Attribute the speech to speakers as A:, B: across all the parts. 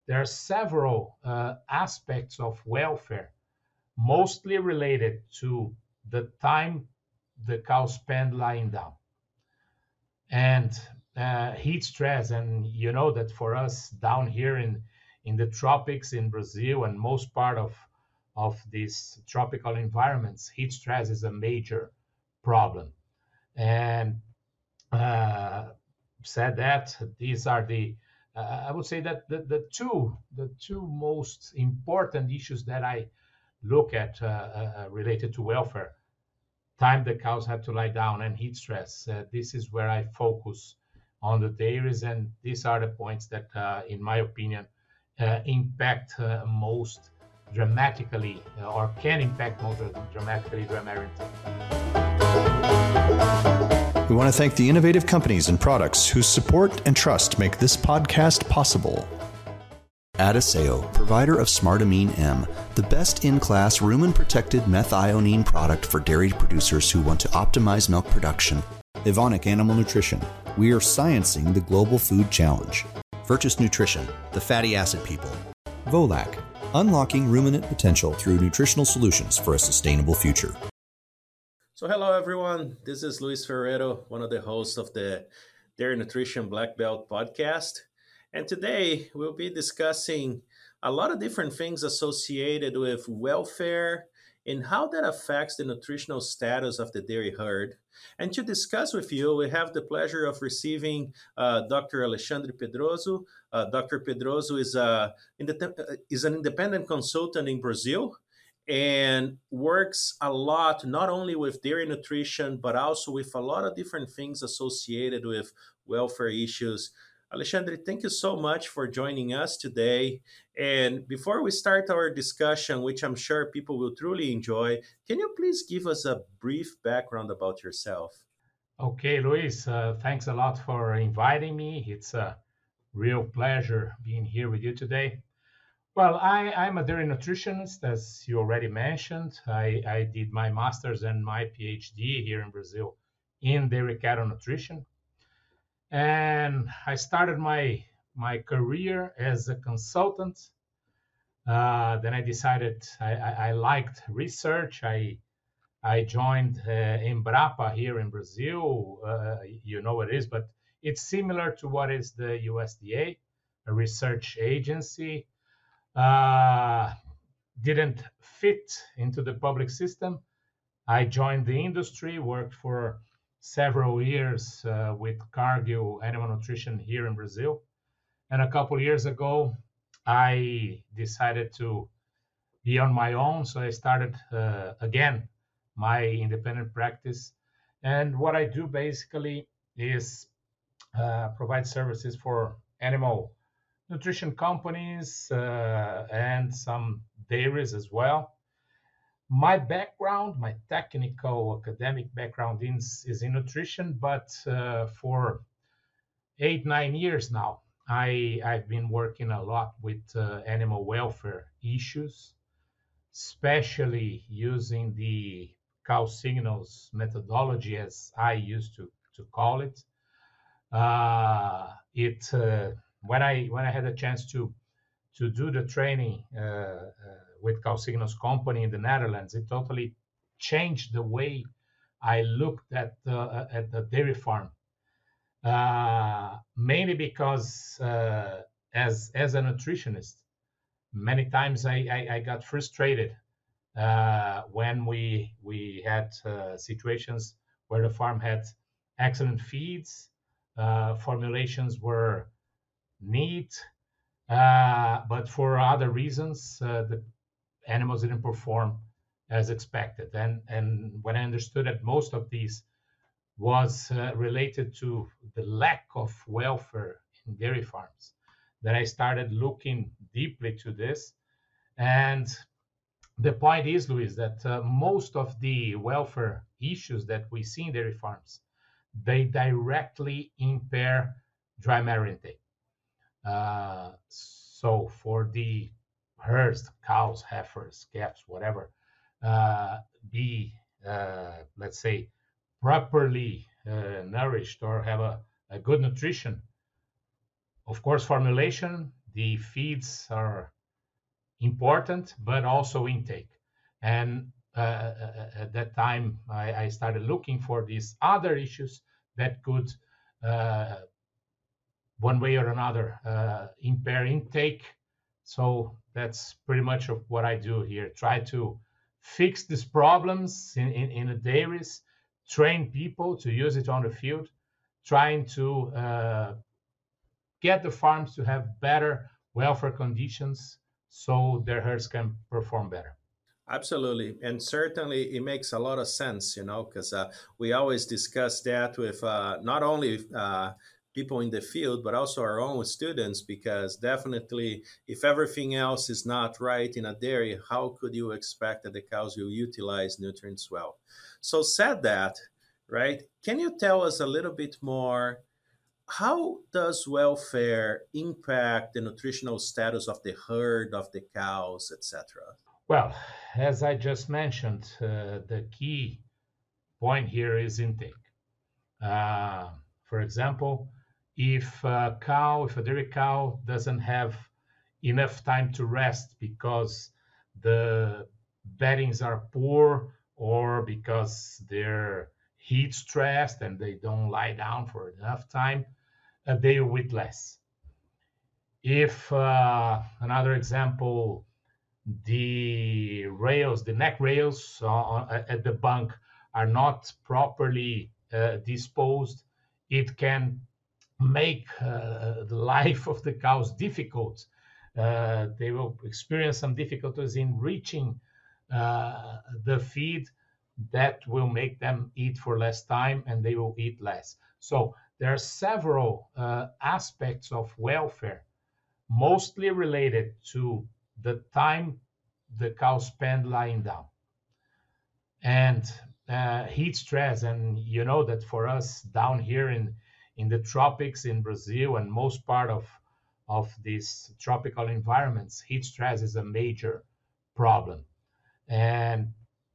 A: there are several aspects of welfare, mostly related to the time the cow spend lying down and heat stress. And you know that for us down here in the tropics in Brazil and most part of these tropical environments, heat stress is a major problem. And uh, said that these are the I would say that the two most important issues that I look at related to welfare: time the cows have to lie down and heat stress. This is where I focus on the dairies, and these are the points that, in my opinion, impact most dramatically, or can impact most dramatically dry marine intake.
B: We want to thank the innovative companies and products whose support and trust make this podcast possible. Adisseo, provider of Smartamine M, the best in-class rumen-protected methionine product for dairy producers who want to optimize milk production. Evonik Animal Nutrition, we are sciencing the global food challenge. Virtus Nutrition, the fatty acid people. Volac, unlocking ruminant potential through nutritional solutions for a sustainable future.
C: So hello everyone, this is Luis Ferrero, one of the hosts of the Dairy Nutrition Black Belt podcast. And today we'll be discussing a lot of different things associated with welfare and how that affects the nutritional status of the dairy herd. And to discuss with you, we have the pleasure of receiving Dr. Alexandre Pedroso. Dr. Pedroso is an independent consultant in Brazil and works a lot not only with dairy nutrition, but also with a lot of different things associated with welfare issues. Alexandre, thank you so much for joining us today. And before we start our discussion, which I'm sure people will truly enjoy, can you please give us a brief background about yourself?
A: Okay, Luis, thanks a lot for inviting me. It's a real pleasure being here with you today. Well, I'm a dairy nutritionist, as you already mentioned. I did my master's and my PhD here in Brazil in dairy cattle nutrition. And I started my career as a consultant. Then I decided I liked research. I joined Embrapa here in Brazil. You know what it is, but it's similar to what is the USDA, a research agency. Didn't fit into the public system. I joined the industry, worked for several years with Cargill Animal Nutrition here in Brazil. And a couple of years ago, I decided to be on my own. So I started again my independent practice. And what I do basically is provide services for animal nutrition companies and some dairies as well. My background, my technical academic background is in nutrition, but for 8, 9 years now, I've been working a lot with animal welfare issues, especially using the cow signals methodology, as I used to call it. It when I had a chance to do the training with Cow Signals Company in the Netherlands, it totally changed the way I looked at the dairy farm. Mainly because as a nutritionist, many times I got frustrated when we had situations where the farm had excellent feeds, formulations were neat, but for other reasons, the animals didn't perform as expected. And when I understood that most of these was related to the lack of welfare in dairy farms, then I started looking deeply to this. And the point is, Luis, that most of the welfare issues that we see in dairy farms, they directly impair dry matter intake. So for the herds, cows, heifers, calves, whatever, be, let's say, properly nourished or have a good nutrition, of course, formulation the feeds are important, but also intake. And at that time, I started looking for these other issues that could, one way or another, impair intake. So that's pretty much of what I do here. Try to fix these problems in the dairies, train people to use it on the field, trying to get the farms to have better welfare conditions so their herds can perform better.
C: Absolutely. And certainly it makes a lot of sense, because we always discuss that with not only people in the field, but also our own students, because definitely if everything else is not right in a dairy, how could you expect that the cows will utilize nutrients well? So said that, right, can you tell us a little bit more? How does welfare impact the nutritional status of the herd, of the cows, etc.?
A: Well, as I just mentioned, the key point here is intake. For example, if a dairy cow doesn't have enough time to rest because the beddings are poor or because they're heat stressed and they don't lie down for enough time, they will eat less. If another example, the neck rails at the bunk are not properly disposed, it can make the life of the cows difficult. They will experience some difficulties in reaching the feed that will make them eat for less time, and they will eat less. So there are several aspects of welfare, mostly related to the time the cows spend lying down and heat stress. And you know that for us down here in the tropics in Brazil and most part of these tropical environments, heat stress is a major problem. And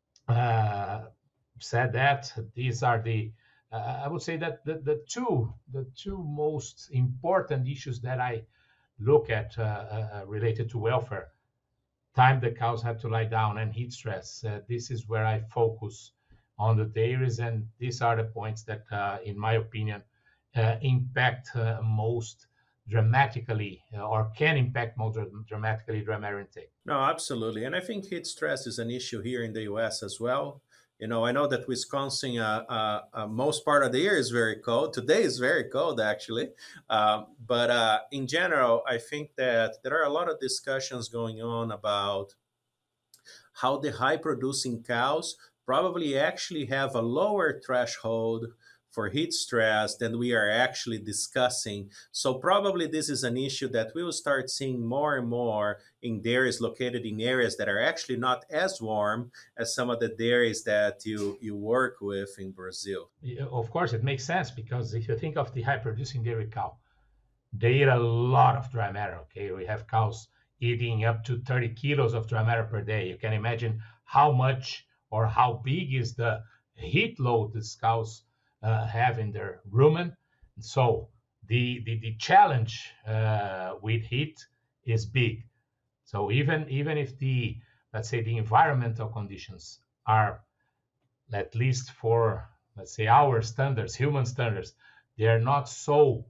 A: said that, these are the I would say that the two most important issues that I look at related to welfare: time the cows have to lie down and heat stress. This is where I focus on the dairies, and these are the points that, in my opinion, impact most dramatically or can impact most dramatically dry intake.
C: No, absolutely. And I think heat stress is an issue here in the US as well. I know that Wisconsin, most part of the year is very cold. Today is very cold, actually. But in general, I think that there are a lot of discussions going on about how the high producing cows probably actually have a lower threshold for heat stress than we are actually discussing. So probably this is an issue that we will start seeing more and more in dairies located in areas that are actually not as warm as some of the dairies that you work with in Brazil.
A: Yeah, of course, it makes sense, because if you think of the high producing dairy cow, they eat a lot of dry matter. Okay, we have cows eating up to 30 kilos of dry matter per day. You can imagine how much or how big is the heat load these cows have in their rumen. So the challenge with heat is big. So even if let's say the environmental conditions are, at least for, let's say, our standards, human standards, they are not so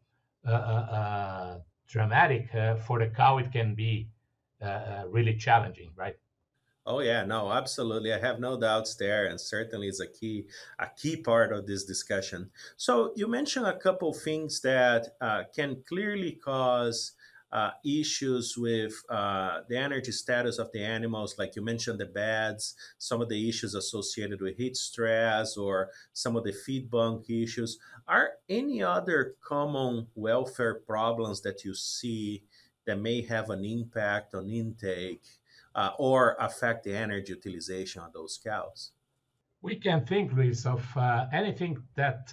A: dramatic, for the cow it can be really challenging, right?
C: Oh yeah, no, absolutely. I have no doubts there, and certainly is a key part of this discussion. So you mentioned a couple things that can clearly cause issues with the energy status of the animals, like you mentioned the beds, some of the issues associated with heat stress, or some of the feed bunk issues. Are any other common welfare problems that you see that may have an impact on intake? Or affect the energy utilization of those cows?
A: We can think, Luis, of anything that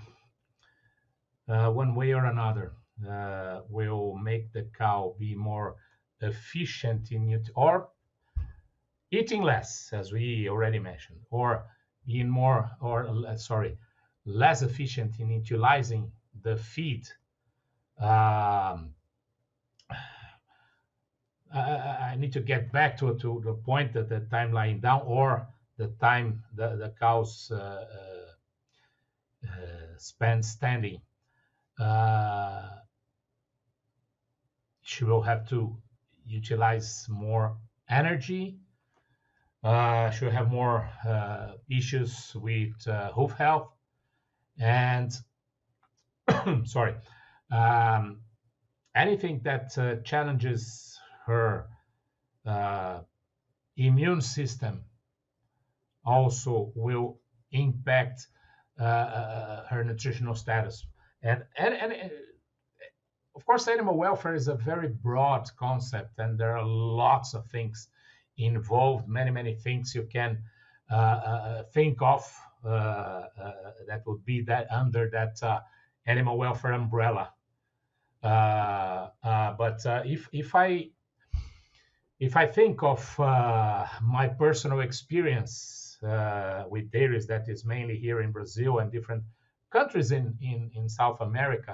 A: one way or another will make the cow be more efficient in it, or eating less, as we already mentioned, or being less efficient in utilizing the feed. need to get back to the point that the time lying down or the time the cows spend standing. She will have to utilize more energy. She will have more issues with hoof health, and sorry, anything that challenges her immune system also will impact her nutritional status. And of course, animal welfare is a very broad concept, and there are lots of things involved, many things you can think of that would be that under that animal welfare umbrella. But if I think of my personal experience with dairies, that is mainly here in Brazil and different countries in South America,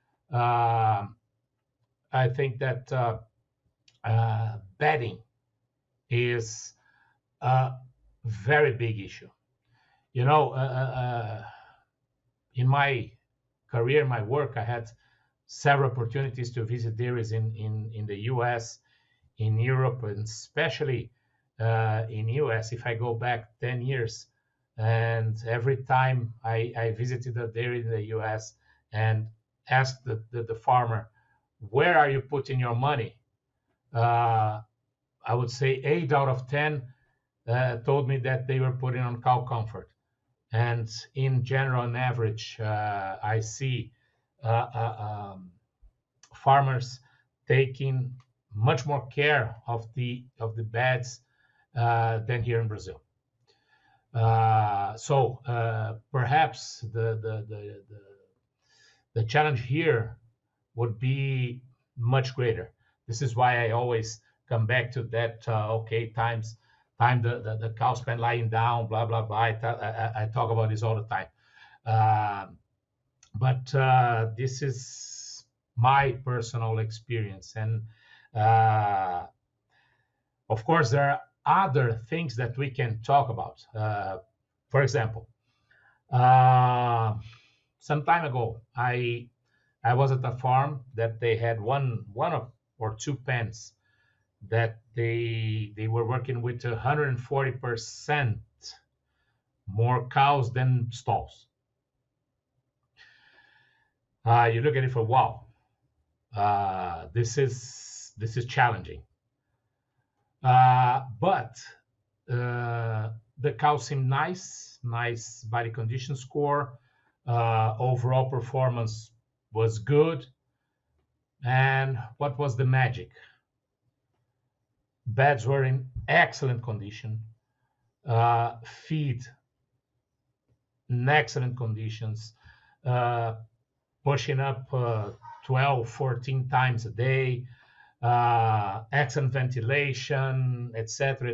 A: I think that bedding is a very big issue. You know, in my career, my work, I had several opportunities to visit dairies in the U.S., in Europe, and especially in U.S. If I go back 10 years, and every time I visited a dairy in the U.S. and asked the farmer, where are you putting your money? I would say 8 out of 10 told me that they were putting on cow comfort. And in general, on average, I see farmers taking much more care of the beds than here in Brazil. So perhaps the challenge here would be much greater. This is why I always come back to that. Time the cow spend lying down, blah blah blah. I talk about this all the time. But this is my personal experience, and of course there are other things that we can talk about. For example, some time ago, I was at a farm that they had one or two pens that they were working with 140% more cows than stalls. You look at it for wow. This is challenging. But the cows seem nice body condition score. Overall performance was good. And what was the magic? Beds were in excellent condition. Feed in excellent conditions. Pushing up 12, 14 times a day. Excellent ventilation, etc.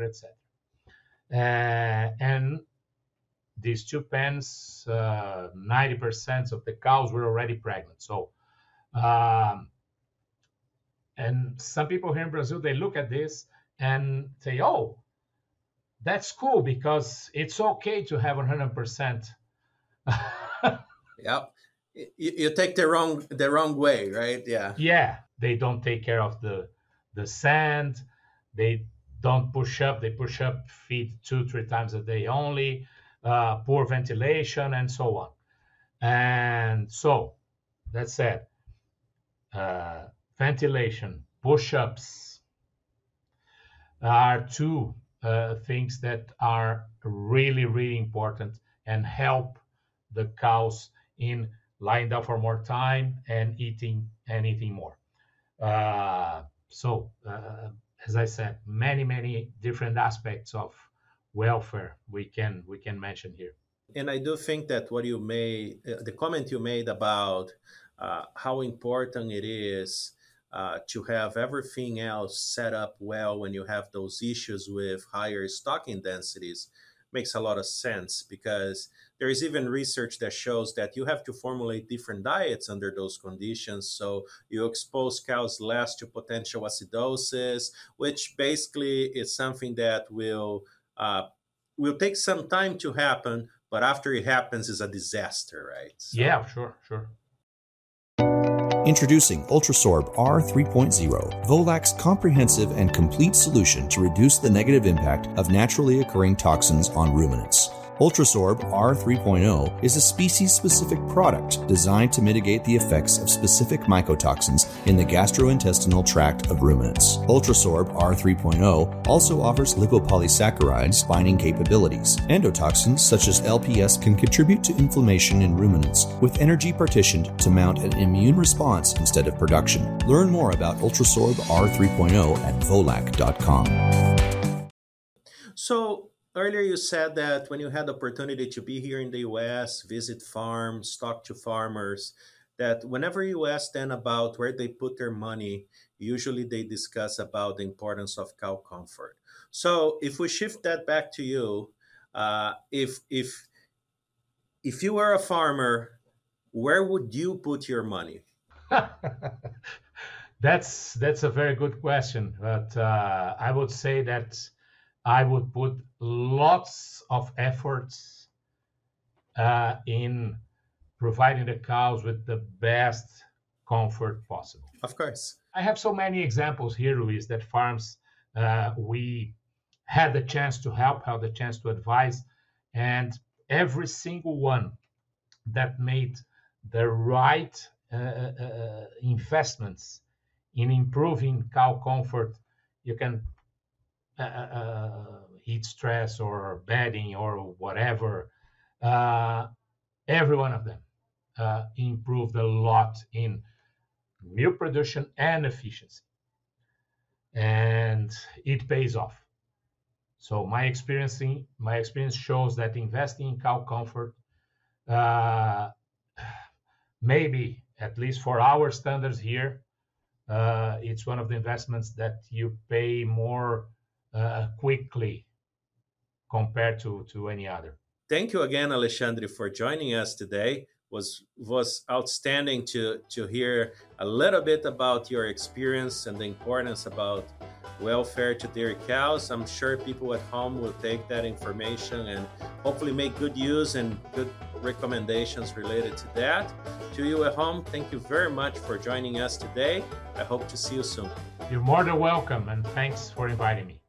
A: And these two pens, 90% of the cows were already pregnant. So, and some people here in Brazil, they look at this and say, "Oh, that's cool because it's okay to have 100%."
C: Yeah, you take the wrong way, right? Yeah.
A: Yeah, they don't take care of the sand. They don't push up. They push up, feed 2-3 times a day only. Poor ventilation and so on. And so that said, ventilation, push-ups are two things that are really important and help the cows in lying down for more time and eating more. So as I said, many different aspects of welfare we can mention here.
C: And I do think that what you made, the comment you made about how important it is to have everything else set up well when you have those issues with higher stocking densities makes a lot of sense, because there is even research that shows that you have to formulate different diets under those conditions. So you expose cows less to potential acidosis, which basically is something that will take some time to happen, but after it happens is a disaster, right? So,
A: yeah, sure.
B: Introducing Ultrasorb R3.0, Volac's comprehensive and complete solution to reduce the negative impact of naturally occurring toxins on ruminants. Ultrasorb R3.0 is a species-specific product designed to mitigate the effects of specific mycotoxins in the gastrointestinal tract of ruminants. Ultrasorb R3.0 also offers lipopolysaccharides binding capabilities. Endotoxins such as LPS can contribute to inflammation in ruminants, with energy partitioned to mount an immune response instead of production. Learn more about Ultrasorb R3.0 at volac.com.
C: So, earlier you said that when you had the opportunity to be here in the US, visit farms, talk to farmers, that whenever you ask them about where they put their money, usually they discuss about the importance of cow comfort. So if we shift that back to you, if you were a farmer, where would you put your money?
A: That's a very good question, but I would say that I would put lots of efforts in providing the cows with the best comfort possible.
C: Of course.
A: I have so many examples here, Luis, that farms we had the chance to help, had the chance to advise, and every single one that made the right investments in improving cow comfort, you can heat stress or bedding or whatever, every one of them improved a lot in milk production and efficiency. And it pays off. So my experience shows that investing in cow comfort, maybe at least for our standards here, it's one of the investments that you pay more quickly compared to any other.
C: Thank you again, Alexandre, for joining us today. Was outstanding to hear a little bit about your experience and the importance about welfare to dairy cows. I'm sure people at home will take that information and hopefully make good use and good recommendations related to that. To you at home, thank you very much for joining us today. I hope to see you soon.
A: You're more than welcome, and thanks for inviting me.